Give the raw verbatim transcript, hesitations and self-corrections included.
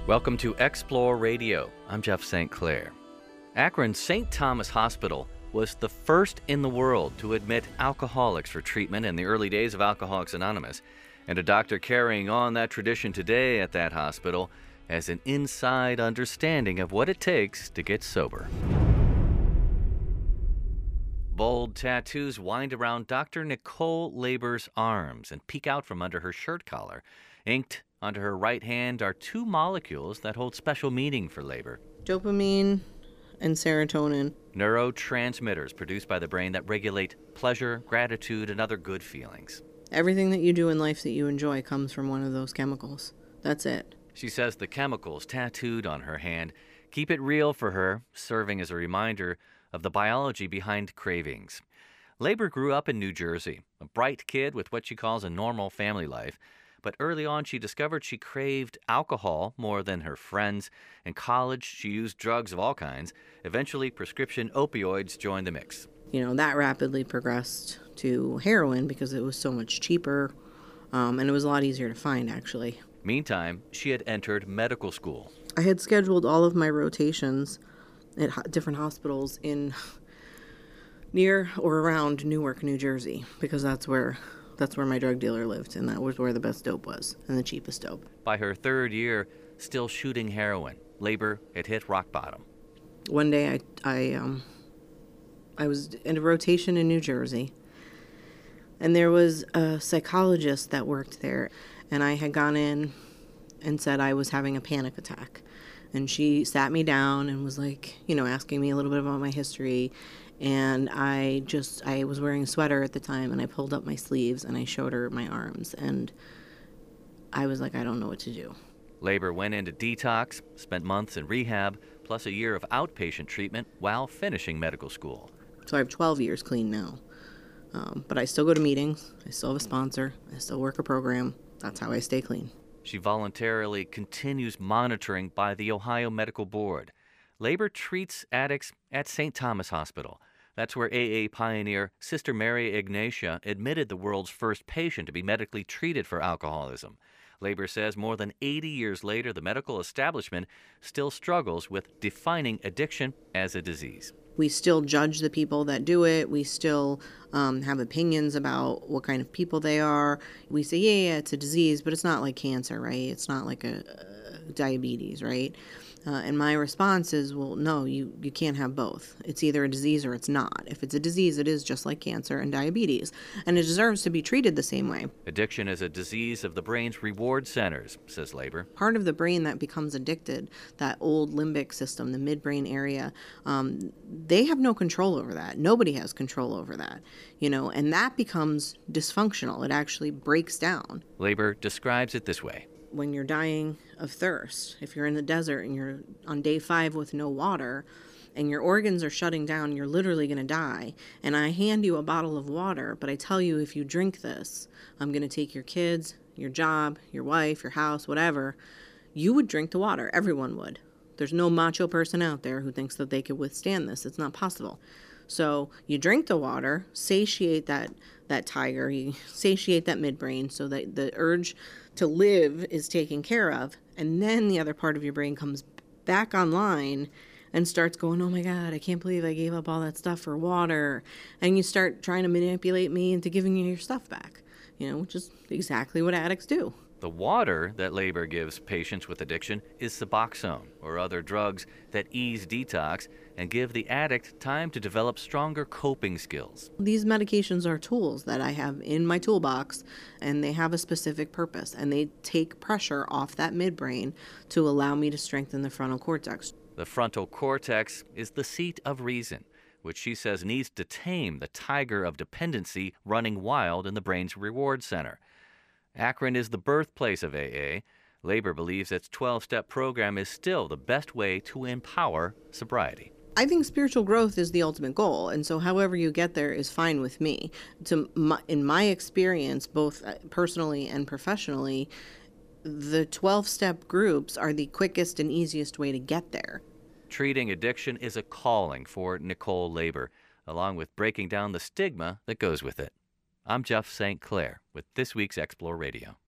Welcome to Explore Radio. I'm Jeff Saint Clair. Akron's Saint Thomas Hospital was the first in the world to admit alcoholics for treatment in the early days of Alcoholics Anonymous, and a doctor carrying on that tradition today at that hospital has an inside understanding of what it takes to get sober. Bold tattoos wind around Doctor Nicole Laber's arms and peek out from under her shirt collar. Inked onto her right hand are two molecules that hold special meaning for Laber. Dopamine and serotonin. Neurotransmitters produced by the brain that regulate pleasure, gratitude, and other good feelings. Everything that you do in life that you enjoy comes from one of those chemicals. That's it. She says the chemicals tattooed on her hand keep it real for her, serving as a reminder of the biology behind cravings. Laber grew up in New Jersey, a bright kid with what she calls a normal family life. But early on, she discovered she craved alcohol more than her friends. In college, she used drugs of all kinds. Eventually, prescription opioids joined the mix. You know, that rapidly progressed to heroin because it was so much cheaper, um, and it was a lot easier to find, actually. Meantime, she had entered medical school. I had scheduled all of my rotations at ho- different hospitals in near or around Newark, New Jersey, because that's where that's where my drug dealer lived, and that was where the best dope was and the cheapest dope. By her third year, still shooting heroin, Laber had hit rock bottom. One day, I I um I was in a rotation in New Jersey, and there was a psychologist that worked there, and I had gone in and said I was having a panic attack. And she sat me down and was like, you know, asking me a little bit about my history. And I just, I was wearing a sweater at the time, and I pulled up my sleeves and I showed her my arms. And I was like, I don't know what to do. Laber went into detox, spent months in rehab, plus a year of outpatient treatment while finishing medical school. So I have twelve years clean now. Um, but I still go to meetings. I still have a sponsor. I still work a program. That's how I stay clean. She voluntarily continues monitoring by the Ohio Medical Board. Laber treats addicts at Saint Thomas Hospital. That's where A A pioneer Sister Mary Ignatia admitted the world's first patient to be medically treated for alcoholism. Laber says more than eighty years later, the medical establishment still struggles with defining addiction as a disease. We still judge the people that do it. We still um, have opinions about what kind of people they are. We say, yeah, yeah, it's a disease, but it's not like cancer, right? It's not like a, a diabetes, right? Uh, and my response is, well, no, you, you can't have both. It's either a disease or it's not. If it's a disease, it is just like cancer and diabetes, and it deserves to be treated the same way. Addiction is a disease of the brain's reward centers, says Laber. Part of the brain that becomes addicted, that old limbic system, the midbrain area, um, they have no control over that. Nobody has control over that, you know, and that becomes dysfunctional. It actually breaks down. Laber describes it this way. When you're dying of thirst, if you're in the desert and you're on day five with no water and your organs are shutting down, you're literally going to die. And I hand you a bottle of water, but I tell you, if you drink this, I'm going to take your kids, your job, your wife, your house, whatever. You would drink the water. Everyone would. There's no macho person out there who thinks that they could withstand this. It's not possible. So you drink the water, satiate that that tiger, you satiate that midbrain so that the urge to live is taken care of, and then the other part of your brain comes back online and starts going, oh my God, I can't believe I gave up all that stuff for water. And you start trying to manipulate me into giving you your stuff back, you know, which is exactly what addicts do. The water that Laber gives patients with addiction is Suboxone, or other drugs that ease detox and give the addict time to develop stronger coping skills. These medications are tools that I have in my toolbox, and they have a specific purpose, and they take pressure off that midbrain to allow me to strengthen the frontal cortex. The frontal cortex is the seat of reason, which she says needs to tame the tiger of dependency running wild in the brain's reward center. Akron is the birthplace of A A. Laber believes its twelve-step program is still the best way to empower sobriety. I think spiritual growth is the ultimate goal, and so however you get there is fine with me. To my, in my experience, both personally and professionally, the twelve-step groups are the quickest and easiest way to get there. Treating addiction is a calling for Nicole Laber, along with breaking down the stigma that goes with it. I'm Jeff Saint Clair with this week's Explore Radio.